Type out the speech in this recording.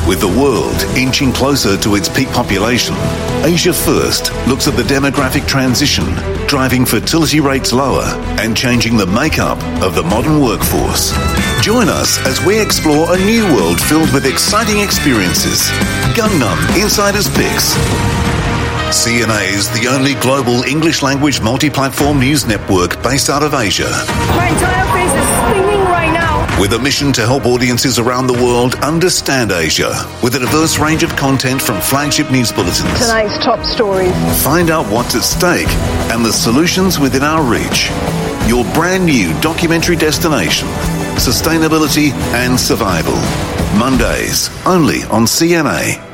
With the world inching closer to its peak population, Asia First looks at the demographic transition, driving fertility rates lower and changing the makeup of the modern workforce. Join us as we explore a new world filled with exciting experiences. Gangnam Insiders Picks. CNA is the only global English-language multi-platform news network based out of Asia. My entire face is stinging right now. With a mission to help audiences around the world understand Asia, with a diverse range of content from flagship news bulletins. Tonight's top stories. Find out what's at stake and the solutions within our reach. Your brand new documentary destination, sustainability and survival. Mondays, only on CNA.